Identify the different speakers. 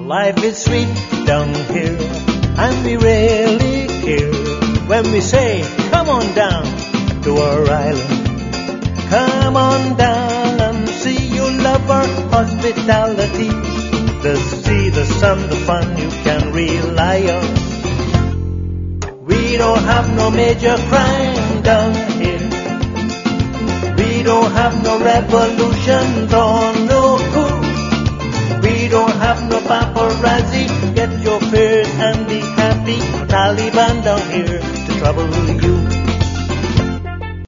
Speaker 1: Life is sweet down here, and we really care when we say, come on down to our island. Come on down and see, you love our hospitality. The sea, the sun, the fun you can rely on. We don't have no major crime down here. We don't have no revolutions or no coup. We don't have no paparazzi. Get your fears and be happy. Taliban down here to trouble you.